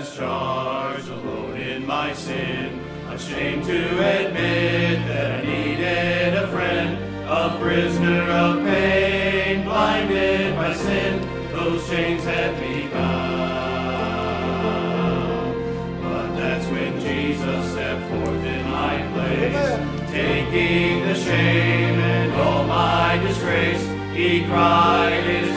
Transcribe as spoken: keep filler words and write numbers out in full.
has charged alone in my sin. Ashamed to admit that I needed a friend, a prisoner of pain, blinded by sin, those chains had me bound. But that's when Jesus stepped forth in my place, Amen. Taking the shame and all my disgrace, he cried his